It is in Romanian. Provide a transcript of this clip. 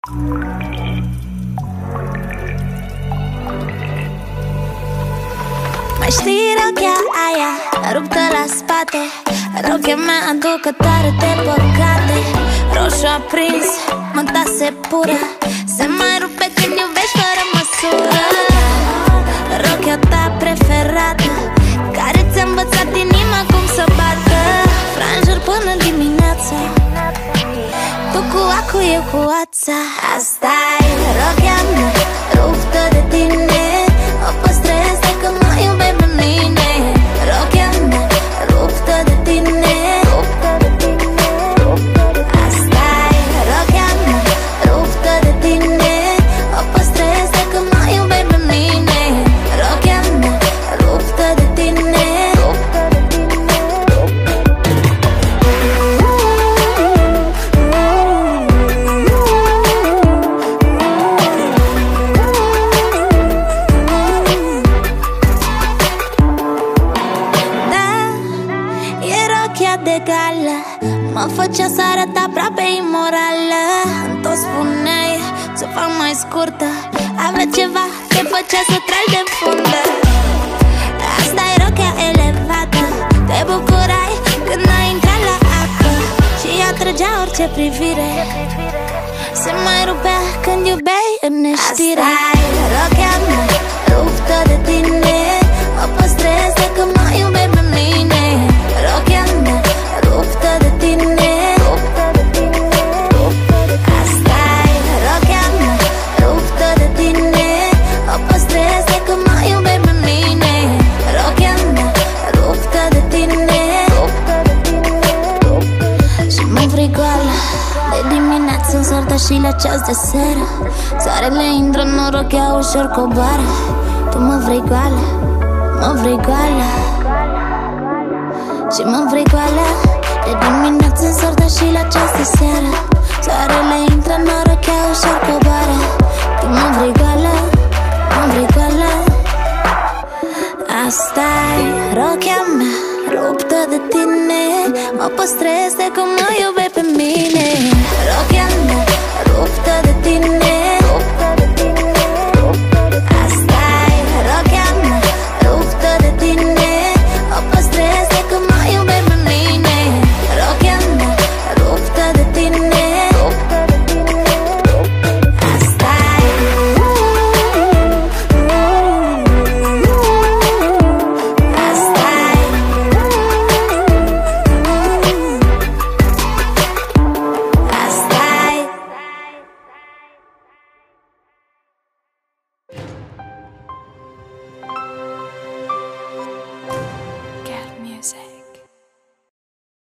Mai știi rochea aia ruptă la spate, rochea mea aducătoare de păcate. Roșu aprins, mătase pură, se mai rupe când iubești fără măsură. Rochea ta preferată, care ți-a învățat inima cum să bată. Franjuri până dimineața, tu cu acu, eu cu ața. Asta-i rochea mea, ruptă de tine, o păstrez de că mă iubești pe mine. Rochea mea, ruptă de tine, asta-i rochea mea, ruptă de tine, o păstrez de că mă iubești pe mine. Rochea mea, ruptă de tine. De gală mă făcea să arăt aproape imorală. Tot spuneai să o fac mai scurtă, avea ceva te făcea să tragi de fundă. Asta-i rochea elevată, te bucurai când ai intrat la apă și atrăgea orice privire, se mai rupea când iubeai în neștire. Asta-i rochea mea, ruptă de tine, o păstrez de că mă iubești pe mine. Rochea mea, ruptă de tine, asta-i rochea mea, ruptă de tine, o păstrez de că mă iubești pe mine. Rochea mea, ruptă de tine. Și mă vrei goală, de dimineață în soarta și la ceas de seară. Soarele intră în rochea, ușor coboară. Tu mă vrei goală, mă vrei goală și mă vrei goală, de dimineață în soarta și la ceas de seară. Soarele intră în rochea, ușor coboară. Tu mă vrei goală, mă vrei goală, asta-i rochea mea, ruptă de tine, o păstrez de cum mă iubești.